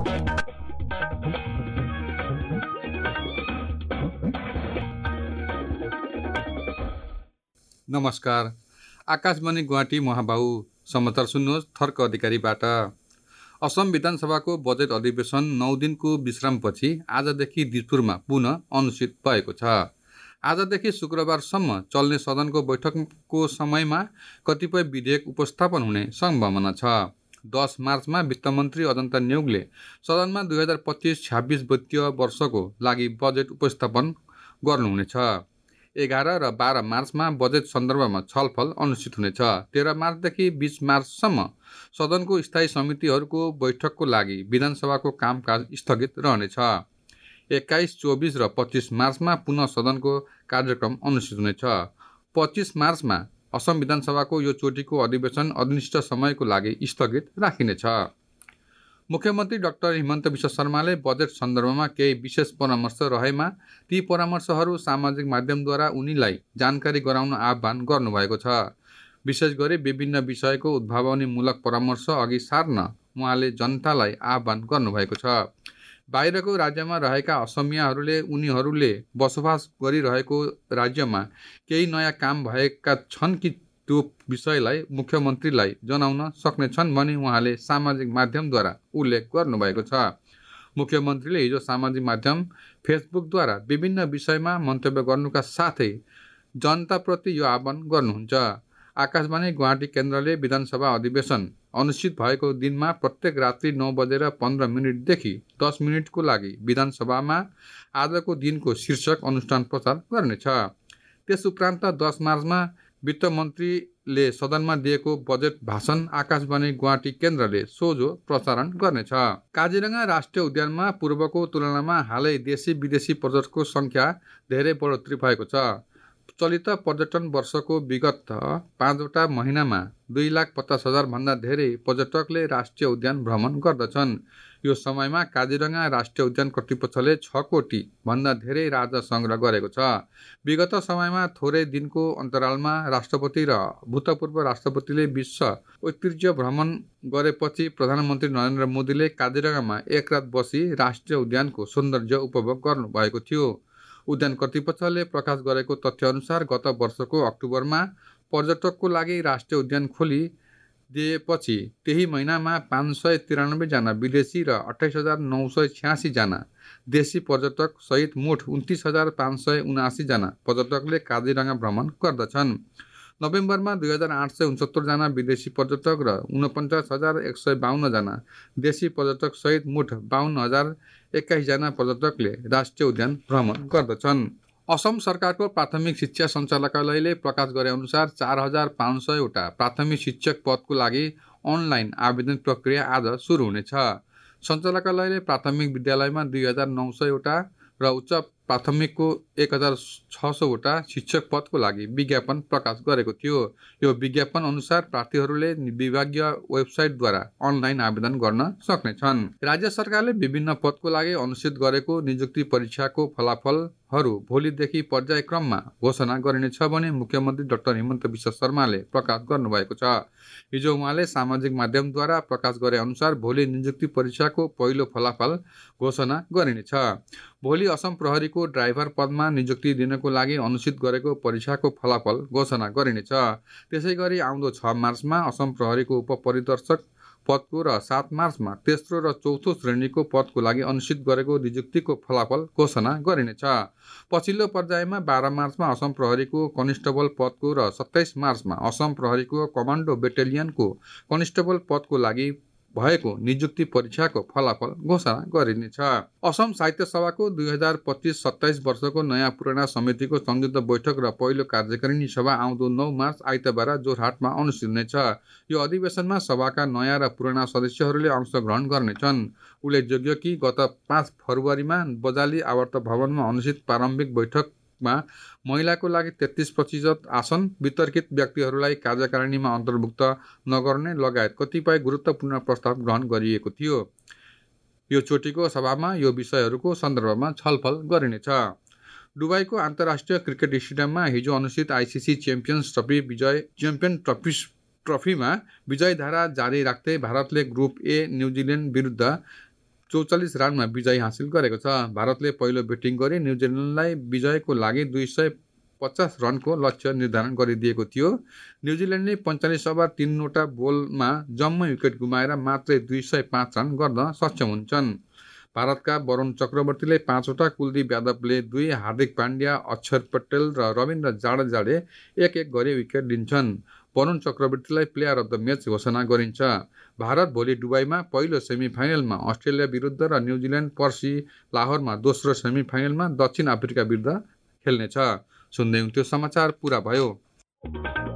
नमस्कार। आकाशवाणी गुवाहाटी महाबाहु समाचार सुन्नुहोस् थर्क अधिकारीबाट। असम विधानसभाको बजेट अधिवेशन 9 दिनको विश्रामपछि आजदेखि दिसपुरमा पुनः अनुष्ठित भएको छ। आजदेखि शुक्रबारसम्म चल्ने सदनको बैठकको समयमा कतिपय विधेयक उपस्थापन हुने सम्भावना छ। 10 मार्चमा वित्तमन्त्री अजन्ता नेउगले सदनमा 2025-26 वित्तीय वर्षको लागि बजेट उपस्थापन गर्नुहुनेछ। 11 र 12 मार्चमा बजेट सन्दर्भमा छलफल अनुष्ठित हुनेछ। 13 मार्चदेखि 20 मार्चसम्म सदनको स्थायी समितिहरूको बैठकको लागि विधानसभाको कामकाज स्थगित रहनेछ। 21, 24 र 25 मार्चमा पुनः सदनको कार्यक्रम अनुष्ठित हुनेछ। 25 मार्चमा असम विधानसभाको यो चोटिको अधिवेशन अनिश्चित समयको लागि स्थगित राखिनेछ। मुख्यमन्त्री डाक्टर हिमन्त विश्व शर्माले बजेट सन्दर्भमा केही विशेष परामर्श रहेमा ती परामर्शहरू सामाजिक माध्यमद्वारा उनीलाई जानकारी गराउन आह्वान गर्नुभएको छ। विशेष गरी विभिन्न विषयको उद्भावनीमूलक परामर्श अघि सार्न उहाँले जनतालाई आह्वान गर्नुभएको छ। बाहिरको राज्यमा रहेका असमियाहरूले उनीहरूले बसोबास गरिरहेको राज्यमा केही नयाँ काम भएका छन् कि त्यो विषयलाई मुख्यमन्त्रीलाई जनाउन सक्नेछन् भनी उहाँले सामाजिक माध्यमद्वारा उल्लेख गर्नुभएको छ। मुख्यमन्त्रीले हिजो सामाजिक माध्यम फेसबुकद्वारा विभिन्न विषयमा मन्तव्य गर्नुका साथै जनताप्रति यो आह्वान गर्नुहुन्छ। आकाशवाणी गुवाहाटी केन्द्रले विधानसभा अधिवेशन अनुष्ठित भएको दिनमा प्रत्येक रात्रि 9:15 देखि 10 मिनटको लागि विधानसभामा आजको दिनको शीर्षक अनुष्ठान प्रचार गर्नेछ। त्यस उपरान्त 10 मार्चमा वित्त मन्त्रीले सदनमा दिएको बजेट भाषण आकाशवाणी गुवाहाटी केन्द्रले सोझो प्रसारण गर्नेछ। काजिरङ्गा राष्ट्रिय उद्यानमा पूर्वको तुलनामा हालै देशी विदेशी पर्यटकको संख्या धेरै बढोत्तरी भएको छ। चलित पर्यटन वर्षको विगत 5वटा महिनामा 2,50,000 भन्दा धेरै पर्यटकले राष्ट्रिय उद्यान भ्रमण गर्दछन्। यो समयमा काजिरङ्गा राष्ट्रिय उद्यान कर्तृपक्षले 6 कोटी भन्दा धेरै राजस्व सङ्ग्रह गरेको छ। विगत समयमा थोरै दिनको अन्तरालमा राष्ट्रपति र भूतपूर्व राष्ट्रपतिले विश्व ऐतिह्य भ्रमण गरेपछि प्रधानमन्त्री नरेन्द्र मोदीले काजिरङ्गामा एक रात बसी राष्ट्रिय उद्यानको सौन्दर्य उपभोग गर्नुभएको थियो। उद्यान कर्तृपक्षले प्रकाश गरेको तथ्यअनुसार गत वर्षको अक्टोबरमा पर्यटकको लागि राष्ट्रिय उद्यान खोली दिएपछि त्यही महिनामा 593 जना विदेशी र 28,986 जना देशी पर्यटक सहित मोट 29,579 जना पर्यटकले काजिरङ्गा भ्रमण गर्दछन्। नोभेम्बरमा 2,869 जना विदेशी पर्यटक र 49,152 जना देशी पर्यटक सहित मोट 52,021 जना पर्यटकले राष्ट्रिय उद्यान भ्रमण गर्दछन्। असम सरकारको प्राथमिक शिक्षा सञ्चालकालयले प्रकाश गरे अनुसार 4,500 वटा प्राथमिक शिक्षक पदको लागि अनलाइन आवेदन प्रक्रिया आज सुरु हुनेछ। सञ्चालकालयले प्राथमिक विद्यालयमा 2,900 वटा र उच्च प्राथमिकको 1,600 वटा शिक्षक पदको लागि विज्ञापन प्रकाश गरेको थियो। यो विज्ञापन अनुसार प्रार्थीहरूले विभागीय वेबसाइटद्वारा अनलाइन आवेदन गर्न सक्नेछन्। राज्य सरकारले विभिन्न पदको लागि अनुष्ठित गरेको नियुक्ति परीक्षाको फलाफलहरू भोलिदेखि पर्यायक्रममा घोषणा गरिनेछ भने मुख्यमन्त्री डाक्टर हिमन्त विश्व शर्माले प्रकाश गर्नुभएको छ। हिजो उहाँले सामाजिक माध्यमद्वारा प्रकाश गरे अनुसार भोलि नियुक्ति परीक्षाको पहिलो फलाफल घोषणा गरिनेछ। भोलि असम प्रहरीको ड्राइभर पदमा नियुक्ति दिनको लागि अनुष्ठित गरेको परीक्षाको फलाफल घोषणा गरिनेछ। त्यसैगरी आउँदो 6 मार्चमा असम प्रहरीको उपपरिदर्शक पदको र 7 मार्चमा तेस्रो र चौथो श्रेणीको पदको लागि अनुष्ठित गरेको नियुक्तिको फलाफल घोषणा गरिनेछ। पछिल्लो पर्यायमा 12 मार्चमा असम प्रहरीको कनिस्टेबल पदको र 27 मार्चमा असम प्रहरीको कमान्डो बेटालियनको कनिस्टेबल पदको लागि भएको नियुक्ति परीक्षाको फलाफल घोषणा गरिनेछ। असम साहित्य सभाको 2025-27 वर्षको नयाँ पुराना समितिको संयुक्त बैठक र पहिलो कार्यकारिणी सभा आउँदो 9 मार्च आइतबार जोरहाटमा अनुष्ठित हुनेछ। यो अधिवेशनमा सभाका नयाँ र पुराना सदस्यहरूले अंशग्रहण गर्नेछन्। उल्लेखयोग्य कि गत 5 फरवरीमा बजाली आवर्त भवनमा अनुष्ठित प्रारम्भिक बैठक महिलाको लागि 33% आसन, वितर्कित व्यक्तिहरूलाई कार्यकारिणीमा अन्तर्भुक्त नगर्ने लगायत कतिपय गुरुत्वपूर्ण प्रस्ताव ग्रहण गरिएको थियो। यो चोटिको सभामा यो विषयहरूको सन्दर्भमा छलफल गरिनेछ। दुबईको अन्तर्राष्ट्रिय क्रिकेट स्टेडियममा हिजो अनुष्ठित आइसिसी च्याम्पियन्स ट्रफीमा विजयधारा जारी राख्दै भारतले ग्रुप ए न्युजिल्यान्ड विरुद्ध 44 रनमा विजय हासिल गरेको छ। भारतले पहिलो ब्याटिङ गरी न्युजिल्यान्डलाई विजयको लागि 250 रनको लक्ष्य निर्धारण गरिदिएको थियो। न्युजिल्यान्डले 45 ओभर 3वटा बोलमा जम्मै विकेट गुमाएर मात्रै 205 रन गर्न सक्षम हुन्छन्। भारतका वरुण चक्रवर्तीले 5वटा, कुलदीप यादवले 2, हार्दिक पाण्ड्या, अक्षर पटेल र रविन्द्र जाडेजाले 1-1 गरी विकेट लिन्छन्। वरुण चक्रवर्तीलाई प्लेयर अफ द म्याच घोषणा गरिन्छ। भारत भोलि दुबईमा पहिलो सेमिफाइनलमा अस्ट्रेलिया विरुद्ध र न्युजिल्यान्ड पर्सि लाहोरमा दोस्रो सेमिफाइनलमा दक्षिण अफ्रिका विरुद्ध खेल्नेछ। सुन्दै हुन्थ्यो समाचार पुरा भयो।